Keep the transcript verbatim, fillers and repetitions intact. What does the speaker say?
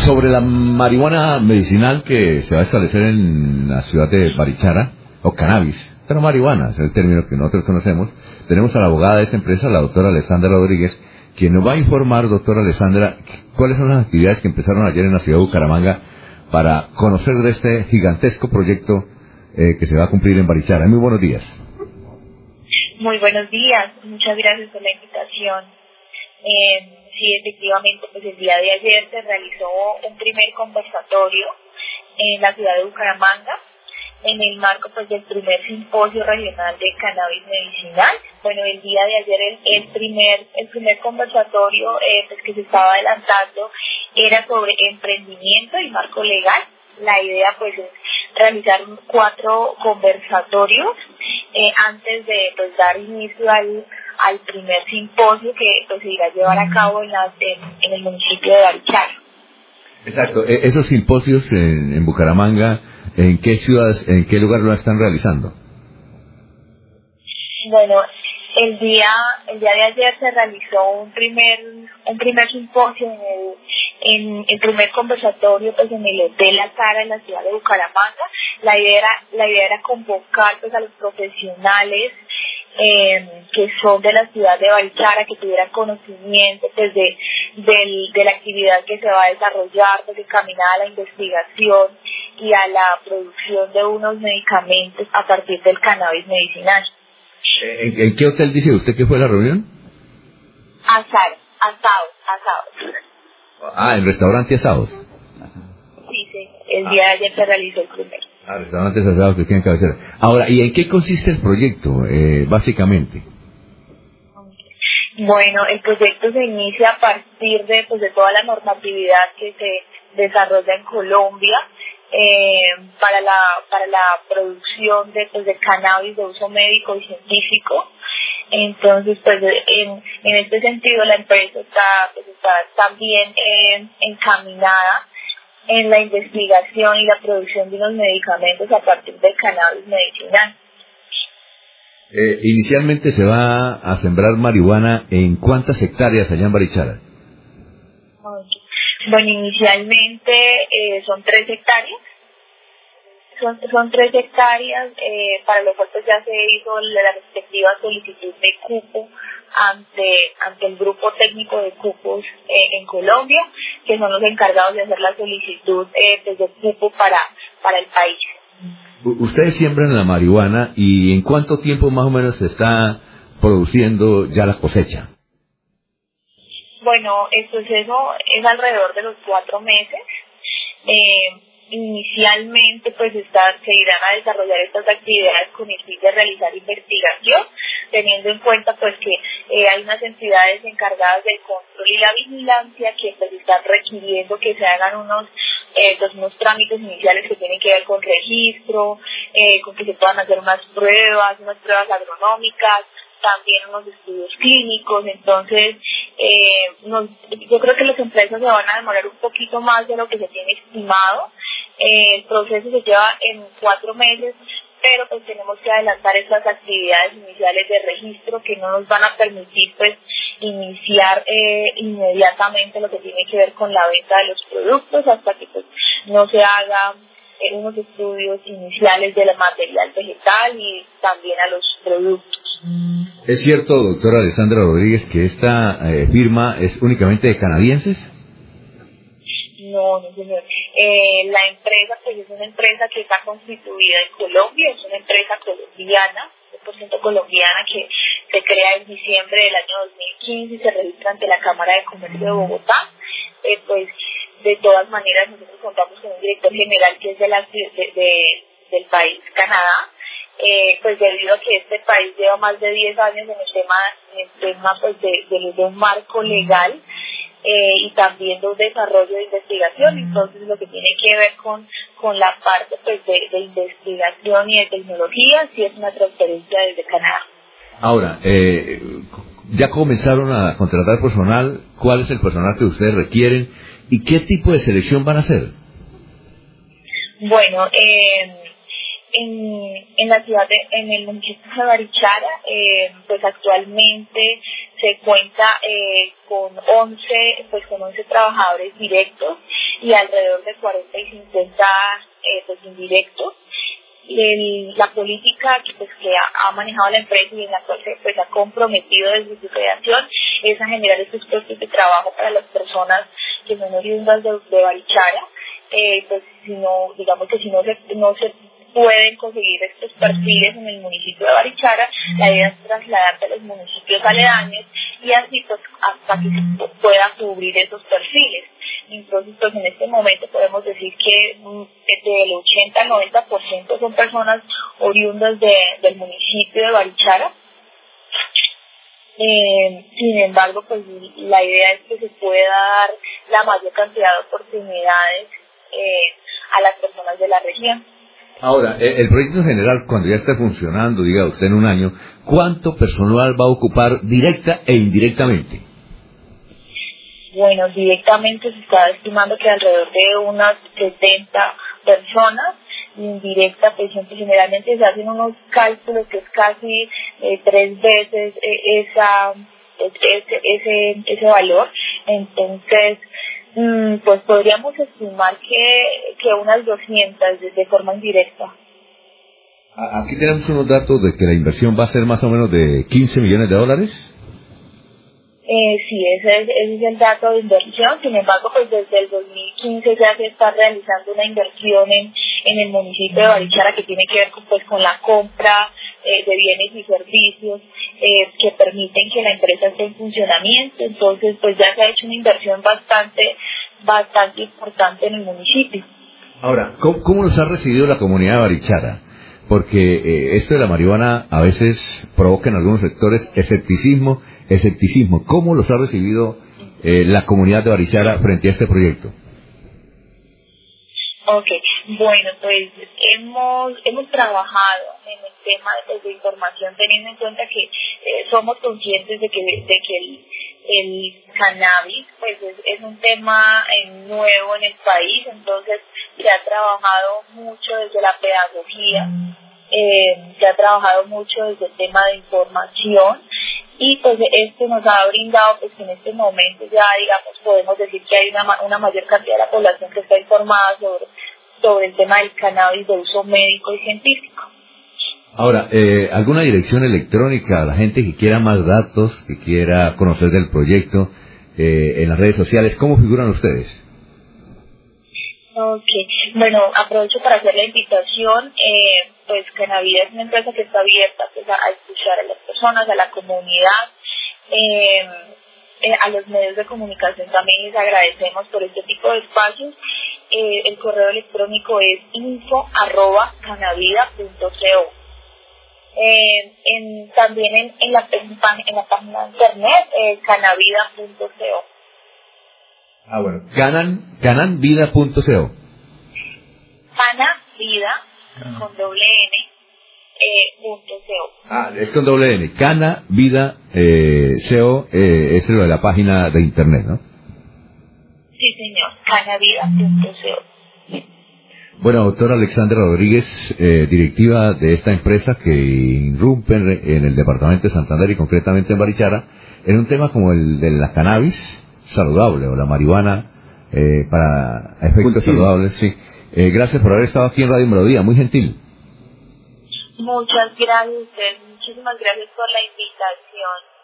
sobre la marihuana medicinal que se va a establecer en la ciudad de Barichara, o cannabis, pero marihuana es el término que nosotros conocemos, tenemos a la abogada de esa empresa, la doctora Alessandra Rodríguez, quien nos va a informar, doctora Alessandra, cuáles son las actividades que empezaron ayer en la ciudad de Bucaramanga para conocer de este gigantesco proyecto eh, que se va a cumplir en Barichara. Muy buenos días. Muy buenos días, muchas gracias por la invitación. Eh, sí, efectivamente, pues el día de ayer se realizó un primer conversatorio en la ciudad de Bucaramanga, en el marco pues del primer simposio regional de cannabis medicinal. Bueno, el día de ayer el, el primer el primer conversatorio eh, pues que se estaba adelantando era sobre emprendimiento y marco legal. La idea pues es realizar cuatro conversatorios eh, antes de pues dar inicio al al primer simposio que pues, se irá a llevar a cabo en, la, en, en el municipio de Barichara. Exacto. Esos simposios en, en Bucaramanga, ¿en qué ciudades, en qué lugar lo están realizando? Bueno, el día el día de ayer se realizó un primer un primer simposio en el en el primer conversatorio pues en el Hotel La Cara en la ciudad de Bucaramanga. La idea era la idea era convocar pues a los profesionales Eh, que son de la ciudad de Barichara, que tuvieran conocimiento pues de, de, de la actividad que se va a desarrollar, pues encaminada a la investigación y a la producción de unos medicamentos a partir del cannabis medicinal. ¿En, en qué hotel dice usted que fue la reunión? Asado, asado, asado. Ah, en restaurante Asados. Sí, sí, el día de ayer se realizó el primero. Ah, restaurantes asados que tienen cabecera. Ahora, ¿y en qué consiste el proyecto, eh, básicamente? Bueno, el proyecto se inicia a partir de, pues, de toda la normatividad que se desarrolla en Colombia eh, para la para la producción de, pues, de cannabis de uso médico y científico. Entonces, pues, en, en este sentido, la empresa está, pues, está también eh, encaminada en la investigación y la producción de unos medicamentos a partir del cannabis medicinal. Eh, inicialmente se va a sembrar marihuana en ¿cuántas hectáreas allá en Barichara? Bueno, inicialmente eh, son tres hectáreas. Son, son tres hectáreas, eh, para lo cual pues ya se hizo la respectiva solicitud de cupo ante ante el grupo técnico de cupos eh, en Colombia, que son los encargados de hacer la solicitud eh, pues, de cupo para, para el país. Ustedes siembran la marihuana y ¿en cuánto tiempo más o menos se está produciendo ya la cosecha? Bueno, el proceso es alrededor de los cuatro meses. Eh, Inicialmente pues está, se irán a desarrollar estas actividades con el fin de realizar investigación, teniendo en cuenta pues que eh, hay unas entidades encargadas del control y la vigilancia que pues están requiriendo que se hagan unos eh, pues, unos trámites iniciales que tienen que ver con registro, eh, con que se puedan hacer unas pruebas, unas pruebas agronómicas, también unos estudios clínicos. Entonces eh, nos, yo creo que las empresas se van a demorar un poquito más de lo que se tiene estimado. Eh, el proceso se lleva en cuatro meses, pero pues tenemos que adelantar estas actividades iniciales de registro que no nos van a permitir pues iniciar eh, inmediatamente lo que tiene que ver con la venta de los productos hasta que pues no se hagan eh, unos estudios iniciales del material vegetal y también a los productos. ¿Es cierto, doctora Alessandra Rodríguez, que esta eh, firma es únicamente de canadienses? No, no señor. Eh, la empresa pues es una empresa que está constituida en Colombia, es una empresa colombiana, cien por ciento colombiana, que se crea en diciembre del año dos mil quince y se registra ante la Cámara de Comercio de Bogotá. Eh, pues de todas maneras nosotros contamos con un director general que es de la, de, de, del país Canadá. Eh, pues debido a que este país lleva más de diez años en el tema, en el tema pues de, de, de un marco legal, Eh, y también de un desarrollo de investigación. Entonces lo que tiene que ver con con la parte pues de, de investigación y de tecnología sí es una transferencia desde Canadá. Ahora, eh, ya comenzaron a contratar personal. ¿Cuál es el personal que ustedes requieren y qué tipo de selección van a hacer? Bueno, eh, en, en la ciudad, de, en el municipio de Barichara, eh, pues actualmente se cuenta eh, con once, pues con once trabajadores directos y alrededor de cuarenta y cincuenta eh, pues indirectos. El, la política que, pues, que ha, ha manejado la empresa y en la cual se pues, ha comprometido desde su creación es a generar estos puestos de trabajo para las personas que son oriundas de, de Barichara. Eh, pues si no, digamos que si no se, no se pueden conseguir estos perfiles en el municipio de Barichara, la idea es trasladarse a los municipios aledaños y así pues hasta que se pueda cubrir esos perfiles. Entonces, pues en este momento podemos decir que del ochenta al noventa por ciento son personas oriundas de, del municipio de Barichara. Eh, sin embargo, pues la idea es que se pueda dar la mayor cantidad de oportunidades eh, a las personas de la región. Ahora, el proyecto general, cuando ya esté funcionando, diga usted en un año, ¿cuánto personal va a ocupar directa e indirectamente? Bueno, directamente se está estimando que alrededor de unas setenta personas, indirecta, pues generalmente se hacen unos cálculos que es casi eh, tres veces eh, esa ese, ese ese valor. Entonces, mm, pues podríamos estimar que, que unas doscientas de, de forma indirecta. Aquí tenemos unos datos de que la inversión va a ser más o menos de quince millones de dólares. Eh, sí, ese es, ese es el dato de inversión. Sin embargo, pues desde el dos mil quince ya se está realizando una inversión en, en el municipio de Barichara que tiene que ver con, pues, con la compra eh, de bienes y servicios eh, que permiten que la empresa esté en funcionamiento. Entonces, pues ya se ha hecho una inversión bastante, bastante importante en el municipio. Ahora, ¿cómo, cómo nos ha recibido la comunidad de Barichara? Porque eh, esto de la marihuana a veces provoca en algunos sectores escepticismo, escepticismo. ¿Cómo los ha recibido eh, la comunidad de Barichara frente a este proyecto? Ok, bueno, pues hemos hemos trabajado en el tema de, pues, de información, teniendo en cuenta que eh, somos conscientes de que de que el, el cannabis pues es, es un tema eh, nuevo en el país. Entonces se ha trabajado mucho desde la pedagogía, eh, se ha trabajado mucho desde el tema de información y pues esto nos ha brindado pues que en este momento ya digamos podemos decir que hay una, una mayor cantidad de la población que está informada sobre, sobre el tema del cannabis de uso médico y científico. Ahora, eh, ¿alguna dirección electrónica a la gente que quiera más datos, que quiera conocer del proyecto eh, en las redes sociales? ¿Cómo figuran ustedes? Ok, bueno, aprovecho para hacer la invitación, eh, pues Cannavida es una empresa que está abierta pues, a, a escuchar a las personas, a la comunidad, eh, eh, a los medios de comunicación también les agradecemos por este tipo de espacios. Eh, el correo electrónico es info arroba cannavida punto co. Eh, en, también en, en, la, en, en la página de internet eh, cannavida punto co. Ah, bueno. Canan, cananvida punto co. Canavida, con doble N, eh, punto co. Ah, es con doble N. Canavida, eh, co, eh, es lo de la página de internet, ¿no? Sí, señor, canavida punto co. Bueno, doctora Alexandra Rodríguez, eh, directiva de esta empresa que irrumpe en, en el departamento de Santander y concretamente en Barichara, en un tema como el de la cannabis saludable o la marihuana eh, para efectos Cultivo. saludables, sí. Eh, gracias por haber estado aquí en Radio Melodía, muy gentil. Muchas gracias a ustedes, muchísimas gracias por la invitación.